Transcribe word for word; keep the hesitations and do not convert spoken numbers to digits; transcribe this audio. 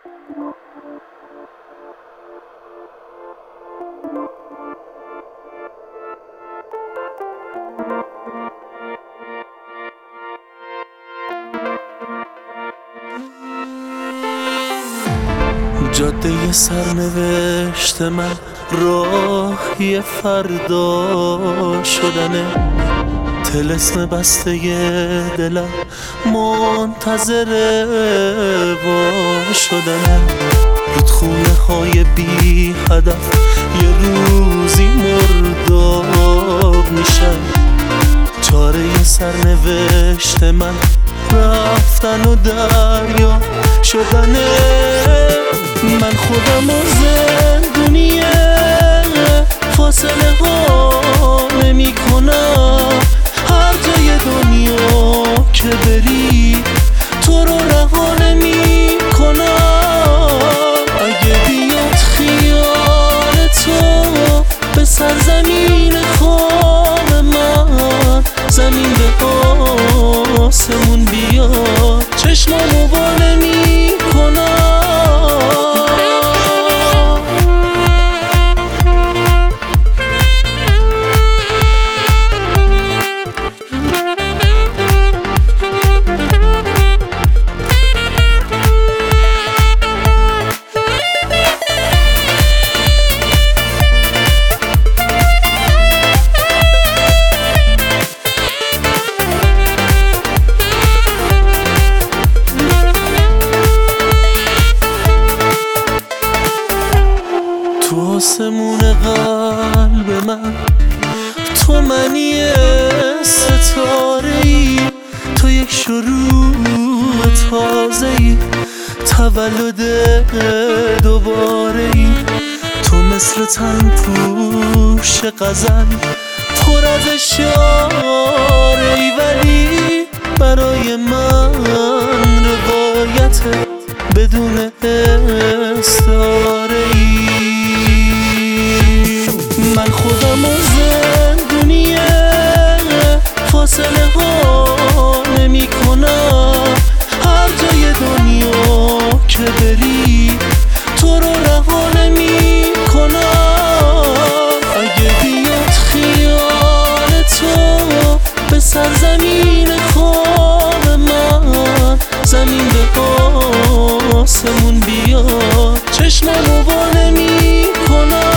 جاده سرنوشت من راهی فردا شدنه، طلسم بسته دلم منتظر وا شدنه. رودخونه های بی هدف یه روزی مرداب میشن، چاره سرنوشت من رفتن و دریا شدنه. من خودم و زندونیه فاصله ها نمی کنم، هر جای دنیا که بری تو رو رها نمی کنم. اگه بیاد خیال تو به سرزمین خام من، زمین به آسمون بیاد چشمامو با نمی کنم. تو آسمون قلب من تو منی ستاره‌ای، تو یک شروع تازه‌ای، تولد دوباره‌ای. تو مثل تن پوش غزل پر از اشاره‌ای، ولی برای من روایت بدون استعاره‌ای. من خودم و زندونیه فاصله ها نمی کنم، هر جای دنیا که بری تو رو رها نمی کنم. اگه بیاد خیال تو به سرزمین خام من، زمین به آسمون بیاد چشممو وا نمی کنم.